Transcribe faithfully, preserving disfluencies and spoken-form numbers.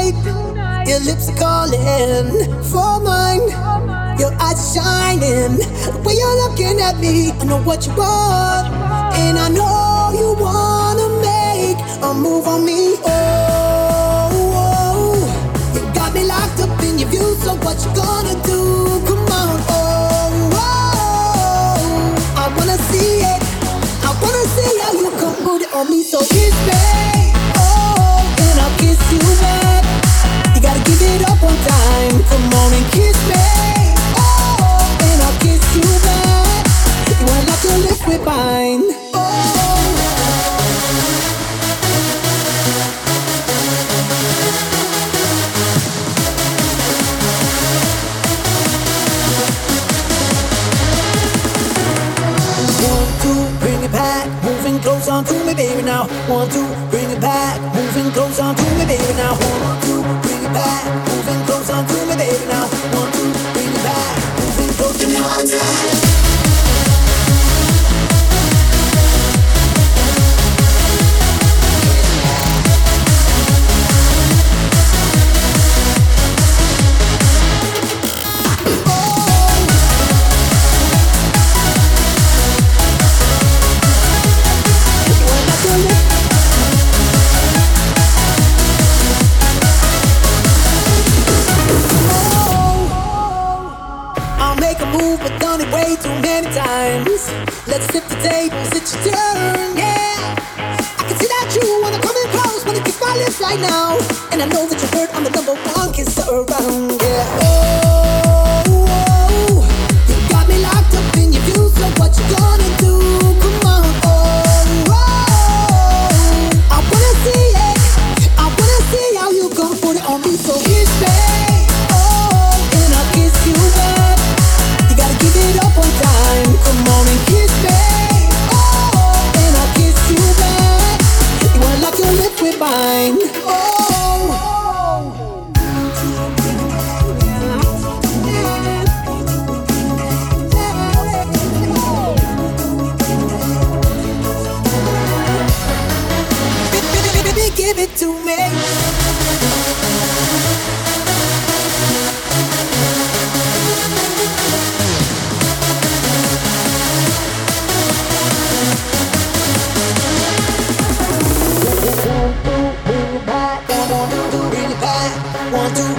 tonight. Your lips are calling for mine. Your eyes are shining. The way you're looking at me, I know what you want, and I know you wanna make a move on me. Oh, oh, you got me locked up in your view. So what you gonna do? Come on. Oh, oh, I wanna see it. I wanna see how you come put it on me. So kiss me, oh, and I'll kiss you back. You gotta give it up one time. Come on and kiss me, oh, and I'll kiss you back. You wanna lock your lips with mine. Close on to me, baby, now. One, two, bring it back. Moving close on to me, baby, now. One, two, bring it back. Moving close on to me, baby, now. One, two, bring it back. Moving close to me, one time. Let's flip the tables, it's your turn, yeah. I can see that you wanna come in close, wanna kiss my lips right now. And I know that you heard I'm the number one kisser around, yeah. Oh, oh, you got me locked up in your view, so what you gonna do? Come on, oh, oh, I wanna see it, I wanna see how you gon' put it on me. So kiss me, oh, and I'll kiss you back. You gotta give it up one time, come on and kiss me, oh, and I'll kiss you back. You wanna lock your lips with mine, oh. Baby, give it to me. One, two,